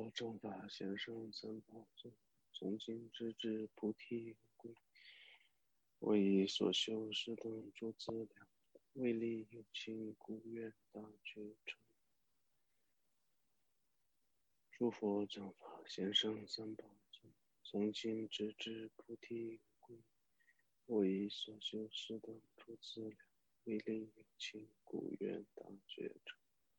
佛正法贤圣三宝尊，从今直至菩提归。为以所修是等诸资粮，为利有情故愿大觉成。诸佛正法贤圣三宝尊，从今直至菩提归。为以所修是等诸资粮，为利有情故愿大觉成。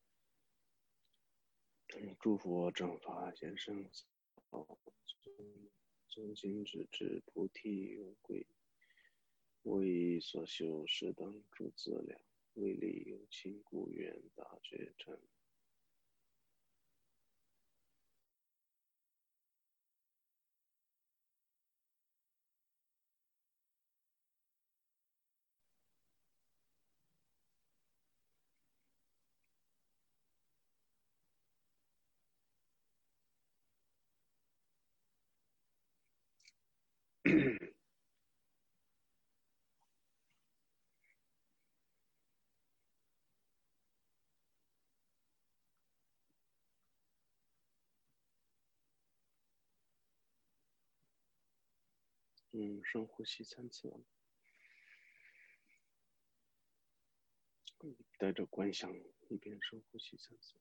诸佛正法贤圣三宝尊，从今直至菩提归。为以所修是等诸资粮，为利有情故愿大觉成。深呼吸3次，带着观想一边深呼吸3次。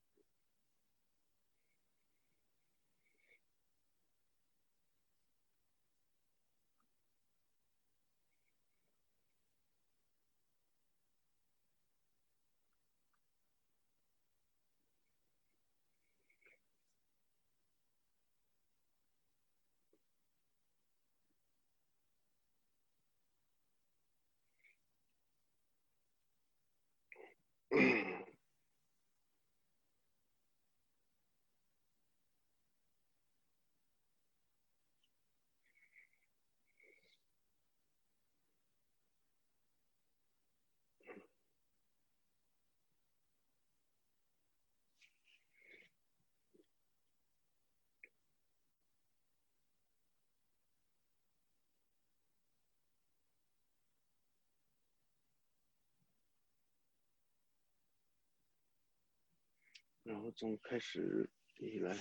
然后从开始以来，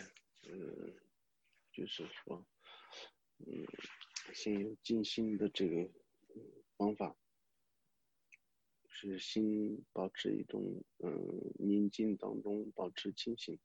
就是说，先有静心的这个方法，是心保持一种宁静当中保持清醒。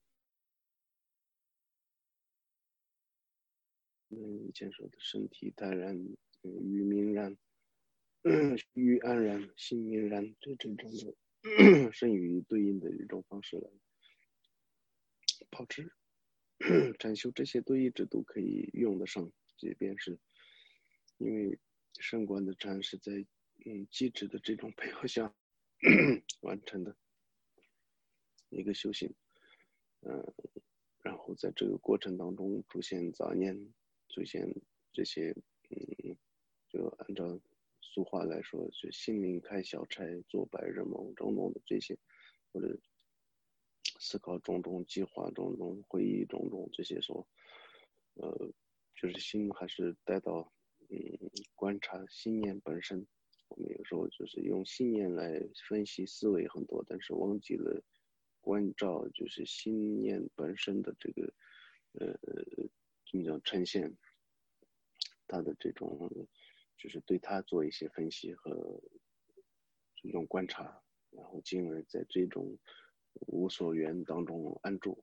以前说的身体泰然，语明然，语安然，心明然，这种的身语对应的一种方式来保持禅修，这些都一直都可以用得上。即便是因为圣观的禅是在机制的这种配合下完成的一个修行，然后在这个过程当中出现杂念，出现这些就按照俗话来说，就心灵开小差，做白日梦种种的这些，或者思考种种、计划种种、回忆种种这些说，就是心还是带到观察心念本身。我们有时候就是用心念来分析思维很多，但是忘记了关照就是心念本身的这个怎么讲呈现它的这种，就是对它做一些分析和这种观察，然后进而在这种无所缘当中安住。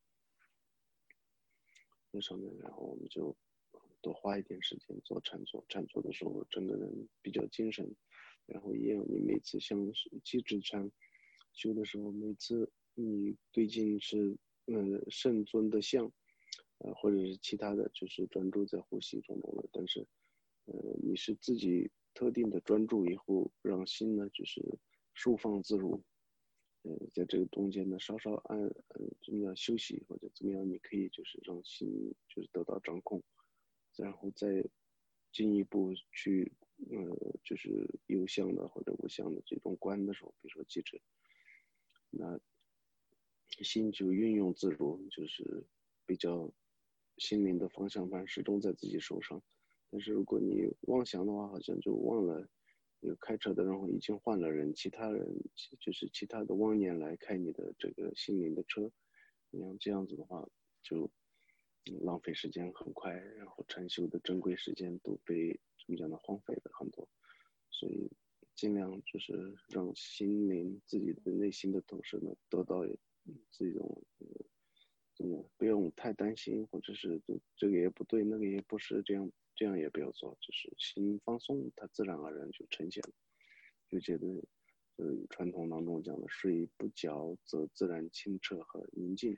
那上面，然后我们就多花一点时间做禅坐。禅坐的时候，整个人比较精神。然后也有你每次像机智禅修的时候，每次你对镜是圣尊的像，或者是其他的，就是专注在呼吸中的。但是你是自己特定的专注以后，让心呢就是舒放自如。在这个中间呢，稍稍怎么样休息或者怎么样，你可以就是让心就是得到掌控，然后再进一步去就是有相的或者无相的这种观的时候，比如说机制，那心就运用自如，就是比较心灵的方向盘始终在自己手上。但是如果你妄想的话，好像就忘了有开车的人已经换了人，其他人就是其他的妄念来开你的这个心灵的车。这样子的话，就浪费时间很快，然后禅修的珍贵时间都被怎么讲呢荒废了很多，所以尽量就是让心灵自己的内心的同时呢得到这种不用太担心，或者是这个也不对，那个也不是这样也不要做，就是心放松，它自然而然就呈现了，就觉得传统当中讲的水不搅则自然清澈和宁静。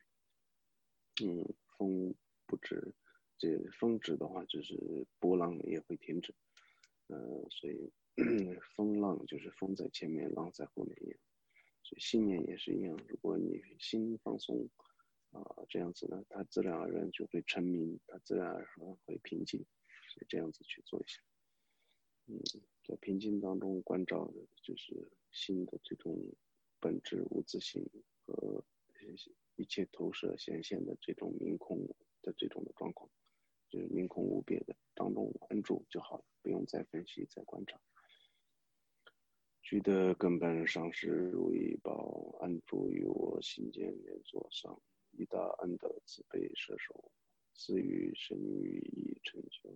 风不止，这风止的话，就是波浪也会停止。所以风浪就是风在前面，浪在后面一样。所以信念也是一样，如果你心放松这样子呢，它自然而然就会澄明，它自然而然会平静。所以这样子去做一下。嗯，在平静当中关照的就是心的这种本质无自性和一切投射显现的这种明空的这种的状况，就是明空无别的当中安住就好了，不用再分析再观察。觉的根本上是如意宝，安住于我心间莲座上，一大安的慈悲摄受，赐予神语以成就。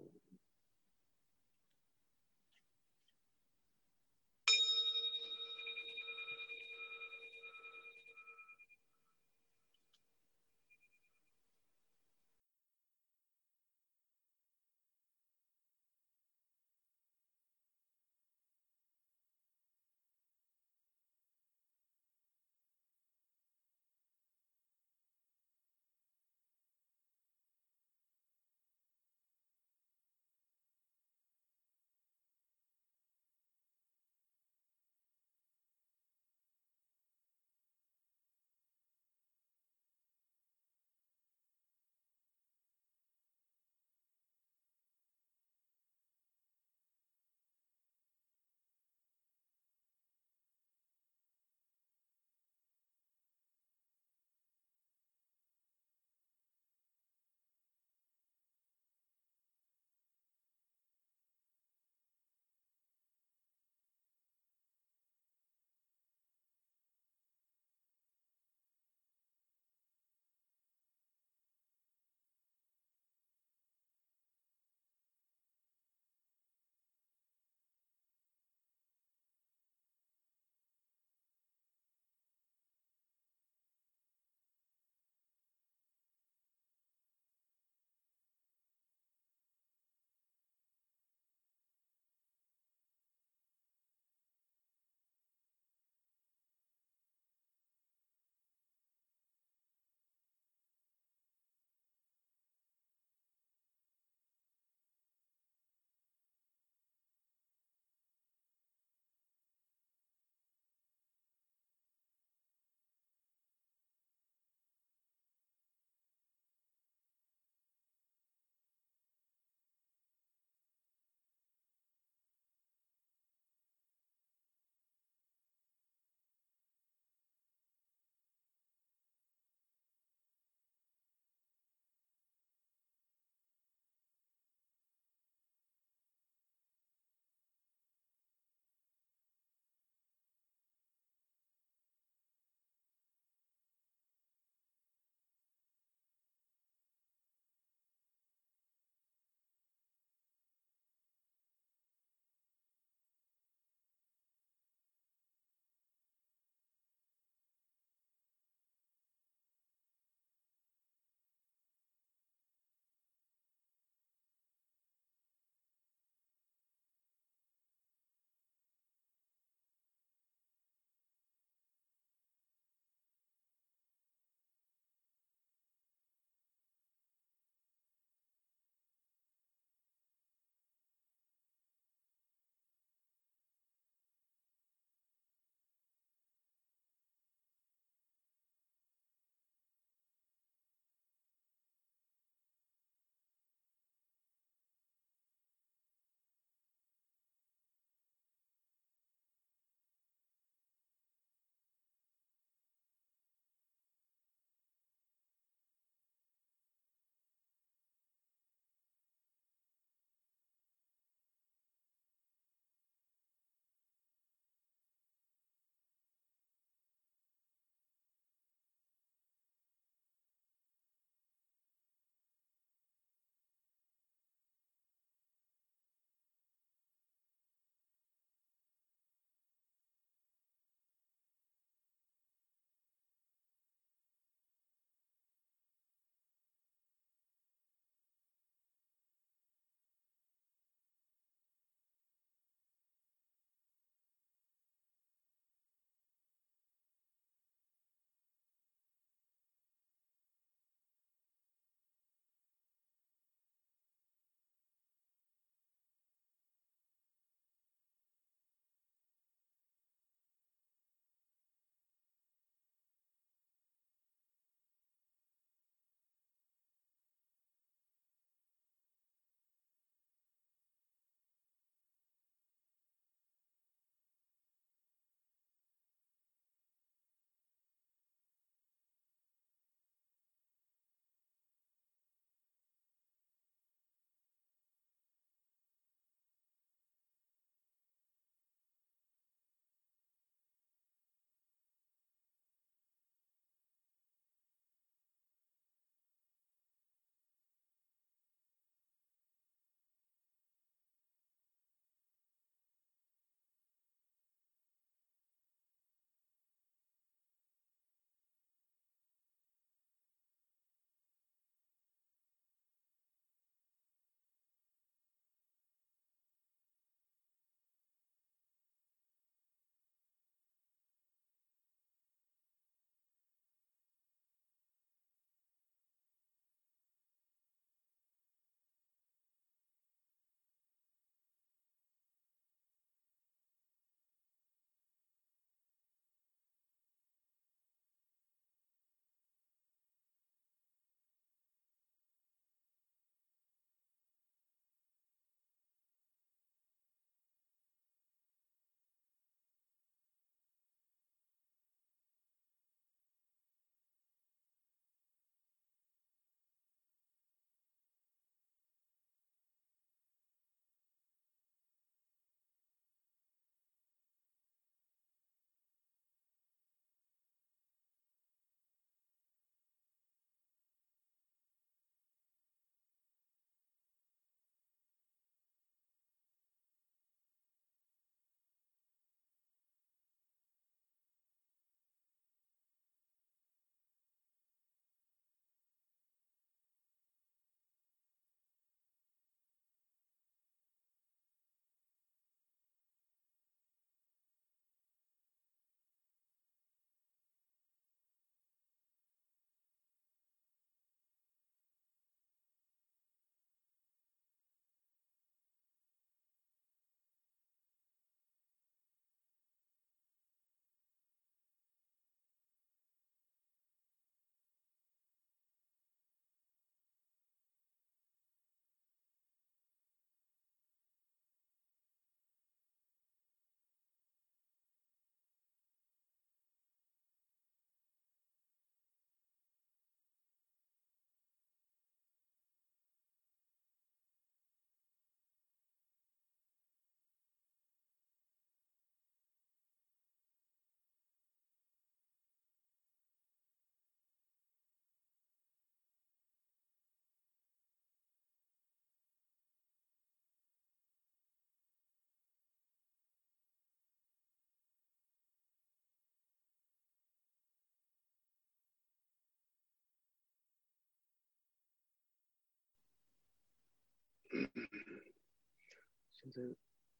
现在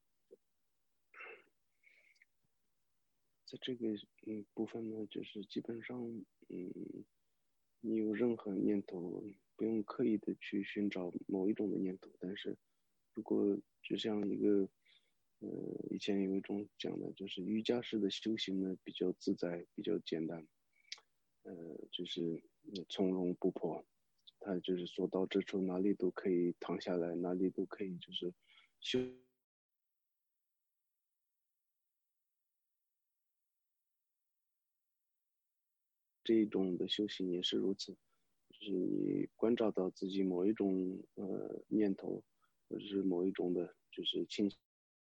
在这个部分呢，就是基本上你有任何念头，不用刻意的去寻找某一种的念头，但是如果就像一个以前有一种讲的，就是瑜伽式的修行呢，比较自在，比较简单，就是从容不迫，他就是所到之处哪里都可以躺下来，哪里都可以就是修。这一种的修行也是如此，就是你关照到自己某一种念头，或者是某一种的，就是倾向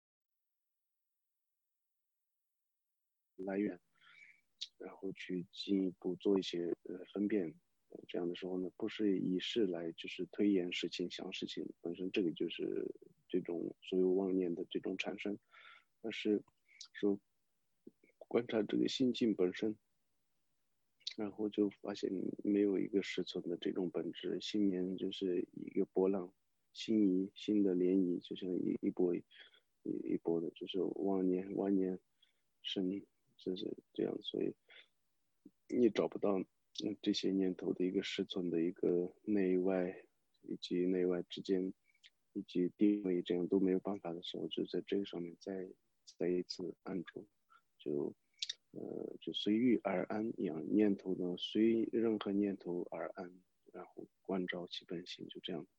来源，然后去进一步做一些分辨。这样的时候呢，不是以事来就是推演事情、想事情本身，这个就是这种所有妄念的这种产生，而是说观察这个心境本身，然后就发现没有一个实存的这种本质，心念就是一个波浪，心的涟漪，就像一波的，就是万年生，就是这样，所以你找不到这些念头的一个实存的一个内外，以及内外之间，以及定位，这样都没有办法的时候，就在这个上面再一次安住，就就随遇而安一样，念头呢随任何念头而安，然后关照其本性，就这样。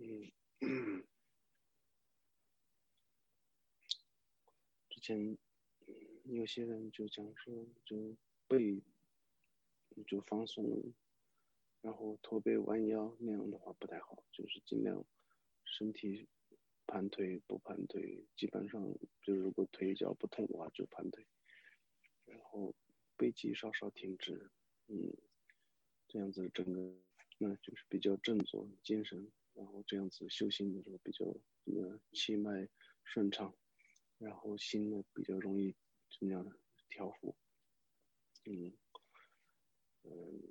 嗯，之前有些人就讲说，就背就放松，然后驼背弯腰那样的话不太好，就是尽量身体盘腿不盘腿，基本上就如果腿脚不痛的话就盘腿，然后背肌稍稍挺直，嗯，这样子整个那就是比较振作精神，然后这样子修行的时候比较气脉顺畅，然后心呢比较容易怎么样的调伏，嗯嗯，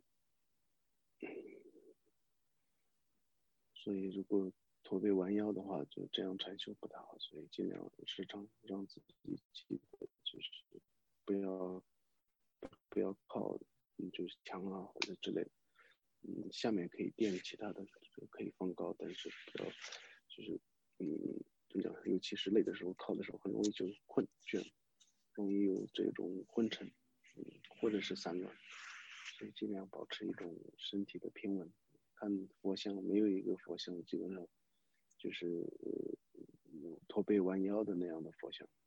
所以如果驼背弯腰的话，就这样禅修不太好，所以尽量时常让自己记得就是不要靠就是墙啊或者之类的，下面可以垫其他的，可以放高，但是不要就是怎么讲，尤其是累的时候靠的时候很容易就困倦，容易有这种昏沉，或者是散乱，所以尽量保持一种身体的平稳。看佛像，没有一个佛像基本上就是驼背弯腰的那样的佛像。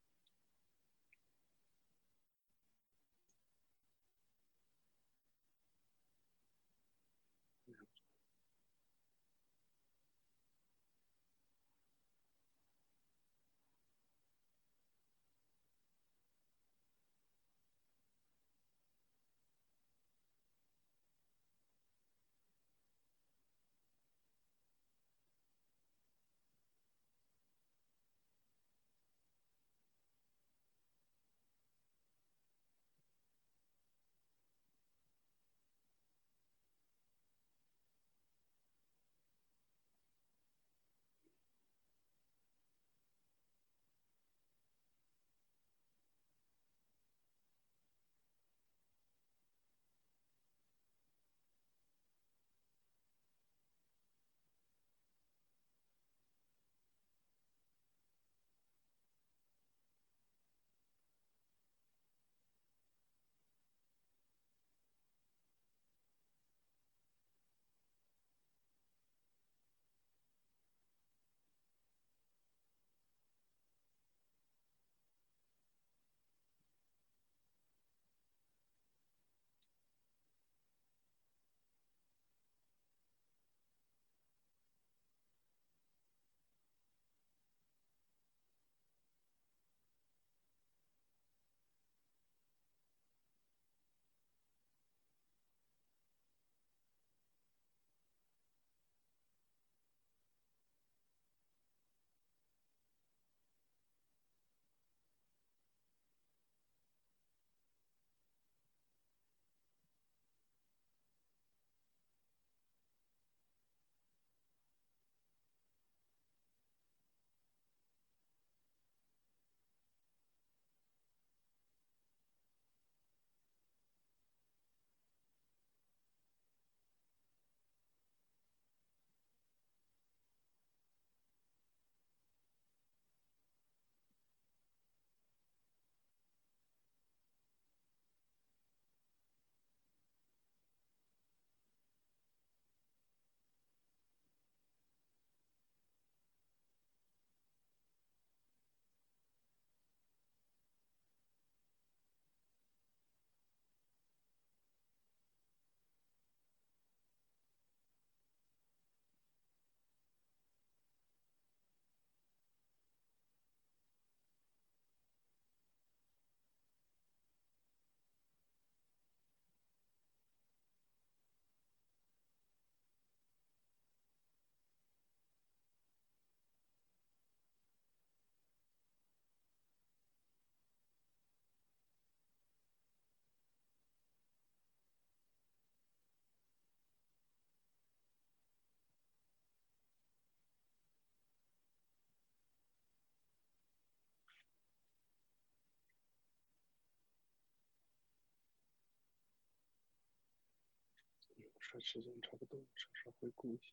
说时间差不多，稍稍回顾一下。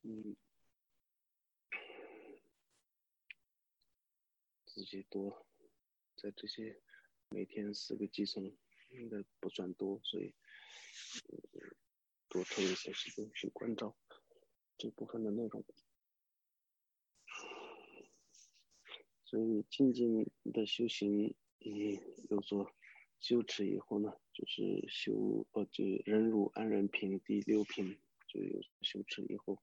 嗯，自己多在这些每天4个寄送应该不算多，所以多抽一些时间去关照这部分的内容。所以静静的修行，有所修持以后呢，就是就忍辱安忍品第6品就有修持以后，